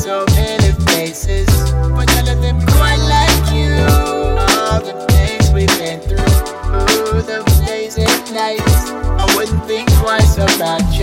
so many faces, but none of them quite like you. All the things we've been through, ooh, those days and nights, I wouldn't think twice about you.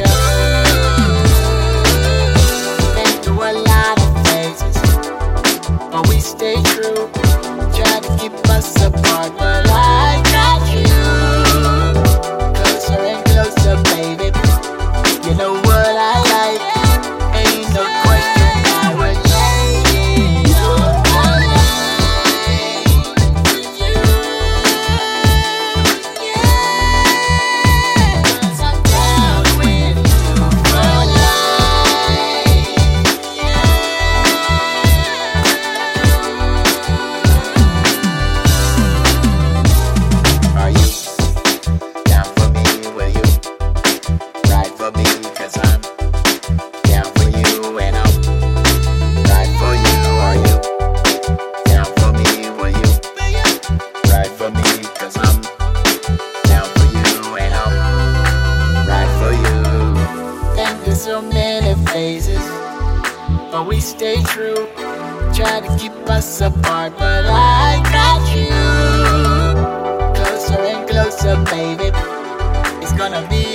Been through a lot of phases, but we stay true. Try to keep us apart, but I got you closer and closer, baby. You know what I like, ain't no question I would lay it all with you. Yeah, 'cause I'm down with you for life. Yeah. Are you down for me? Will you ride for me? 'Cause I'm down for you and I'll ride for you. Are you down for me? Will you ride for me? 'Cause I'm down for you and I'll ride for you. Been through so many phases, but we stay true. Try to keep us apart, but I got you closer and closer, baby. It's gonna be